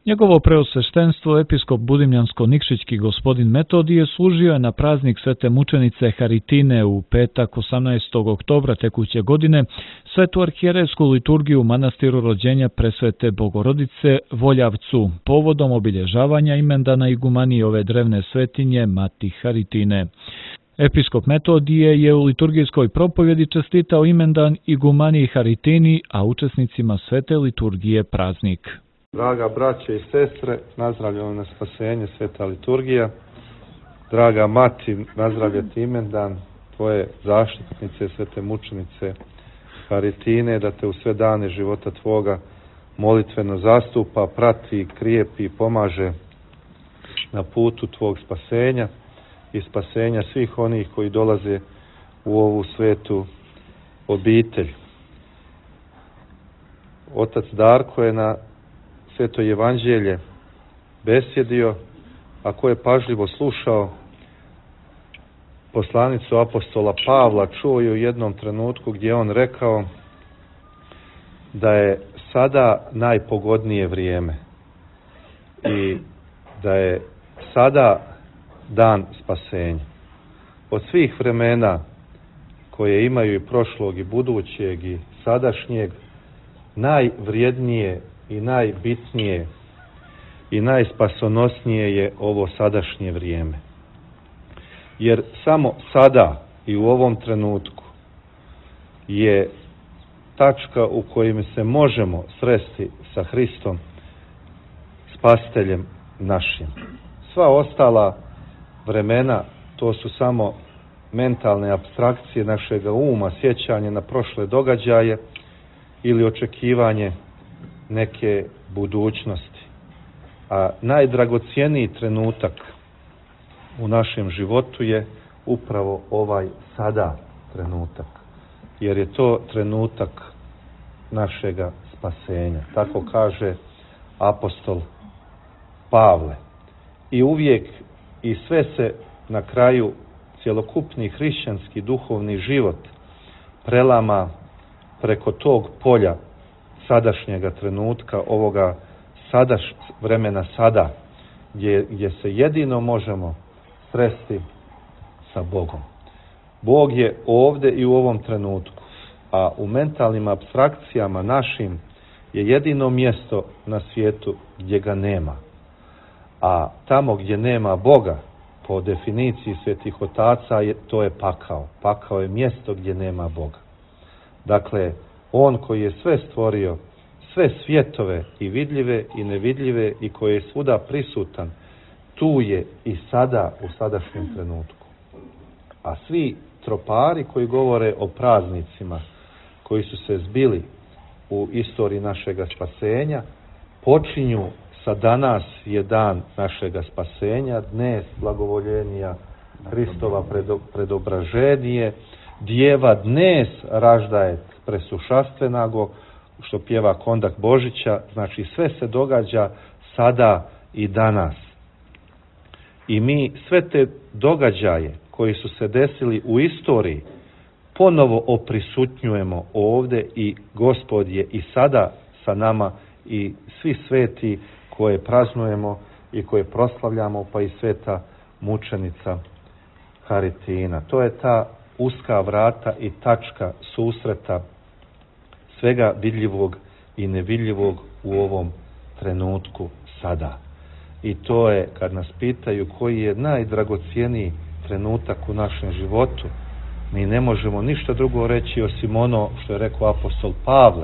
Njegovo preosveštenstvo episkop Budimljansko-Nikšićki gospodin Metodije služio je na praznik Svete mučenice Haritine u petak 18. oktobra tekuće godine svetu arhijerejsku liturgiju u manastiru rođenja Presvete Bogorodice Voljavcu povodom obilježavanja imendana igumanije ove drevne svetinje Mati Haritine. Episkop Metodije je u liturgijskoj propovjedi čestitao imendan igumaniji Haritini, a učesnicima svete liturgije praznik. Draga braće i sestre, nazdravljamo na spasenje sveta liturgija. Draga mati, nazdravlja ti imendan tvoje zaštitnice, svete mučenice Haritine, da te u sve dane života tvoga molitveno zastupa, prati, krijepi i pomaže na putu tvog spasenja i spasenja svih onih koji dolaze u ovu svetu obitelj. Otac Darko je na Sveto evanđelje besjedio, a ko je pažljivo slušao poslanicu apostola Pavla, čuo je u jednom trenutku gdje on rekao da je sada najpogodnije vrijeme i da je sada dan spasenja. Od svih vremena koje imaju i prošlog i budućeg i sadašnjeg, najvrijednije i najbitnije i najspasonosnije je ovo sadašnje vrijeme. Jer samo sada i u ovom trenutku je tačka u kojoj se možemo sresti sa Hristom, spasiteljem našim. Sva ostala vremena to su samo mentalne apstrakcije našega uma, sjećanje na prošle događaje ili očekivanje neke budućnosti. A najdragocjeniji trenutak u našem životu je upravo ovaj sada trenutak. Jer je to trenutak našega spasenja. Tako kaže apostol Pavle. I uvijek i sve se na kraju cjelokupni hrišćanski duhovni život prelama preko tog polja sadašnjega trenutka, ovoga vremena sada, gdje se jedino možemo sresti sa Bogom. Bog je ovdje i u ovom trenutku, a u mentalnim apstrakcijama našim je jedino mjesto na svijetu gdje ga nema. A tamo gdje nema Boga, po definiciji svetih otaca, to je pakao. Pakao je mjesto gdje nema Boga. Dakle, on koji je sve stvorio, sve svjetove i vidljive i nevidljive i koji je svuda prisutan, tu je i sada u sadašnjem trenutku. A svi tropari koji govore o praznicima koji su se zbili u istoriji našega spasenja, počinju sa danas je dan našega spasenja, dnes blagovoljenija Hristova predobraženije, djeva dnes raždaje presušastvenago, što pjeva Kondak Božića, znači sve se događa sada i danas. I mi sve te događaje koji su se desili u istoriji ponovo oprisutnjujemo ovdje i Gospod je i sada sa nama i svi sveti koje praznujemo i koje proslavljamo, pa i sveta mučenica Haritina. To je ta uska vrata i tačka susreta svega vidljivog i nevidljivog u ovom trenutku sada. I to je, kad nas pitaju koji je najdragocjeniji trenutak u našem životu, mi ne možemo ništa drugo reći osim ono što je rekao apostol Pavle.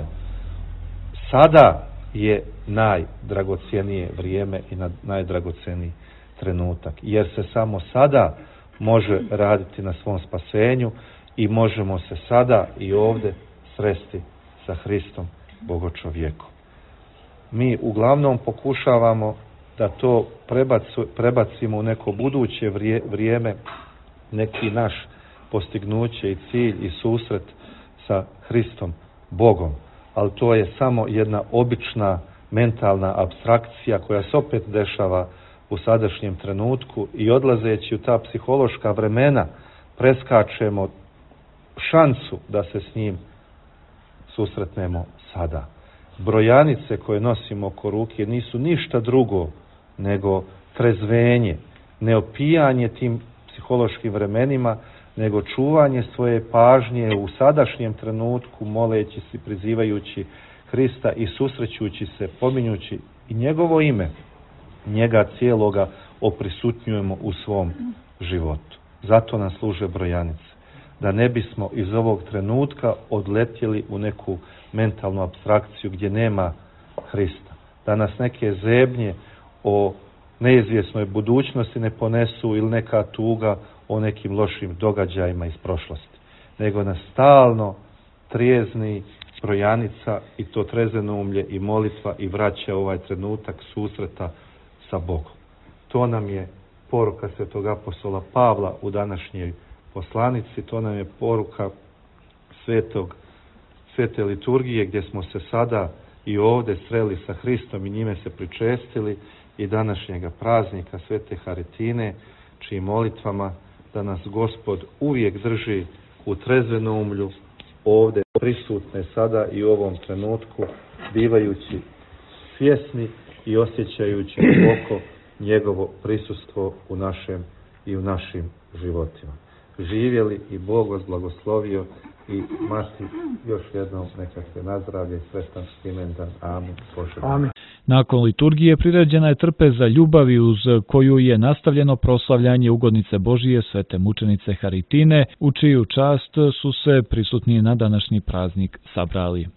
Sada je najdragocjenije vrijeme i najdragocjeniji trenutak. Jer se samo sada može raditi na svom spasenju i možemo se sada i ovdje sresti sa Hristom, Bogočovjekom. Mi uglavnom pokušavamo da to prebacimo u neko buduće vrijeme, neki naš postignuće i cilj i susret sa Hristom, Bogom. Ali to je samo jedna obična mentalna apstrakcija koja se opet dešava u sadašnjem trenutku i odlazeći u ta psihološka vremena preskačemo šansu da se s njim susretnemo sada. brojanice koje nosimo oko ruke nisu ništa drugo nego trezvenje, neopijanje tim psihološkim vremenima, nego čuvanje svoje pažnje u sadašnjem trenutku, moleći se, prizivajući Hrista i susrećući se, pominjući i njegovo ime, njega cijeloga oprisutnjujemo u svom životu. Zato nam služe brojanice. Da ne bismo iz ovog trenutka odletjeli u neku mentalnu apstrakciju gdje nema Hrista. Da nas neke zebnje o neizvjesnoj budućnosti ne ponesu ili neka tuga o nekim lošim događajima iz prošlosti. Nego nas stalno trijezni brojanica i to trezvenoumlje i molitva i vraća ovaj trenutak susreta sa Bogom. To nam je poruka svetog apostola Pavla u današnjoj poslanici, to nam je poruka svete liturgije gdje smo se sada i ovdje sreli sa Hristom i njime se pričestili i današnjega praznika svete Haritine, čijim molitvama da nas Gospod uvijek drži u trezvenoumlju, ovdje prisutne sada i u ovom trenutku, bivajući svjesni i osjećajući duboko njegovo prisustvo u našem i u našim životima. Živjeli i Bog vas blagoslovio i mati još jednom neka se nazdravlje, sretan imendan. Amen. Amen. Nakon liturgije priređena je trpeza ljubavi uz koju je nastavljeno proslavljanje ugodnice Božije svete mučenice Haritine, u čiju čast su se prisutni na današnji praznik sabrali.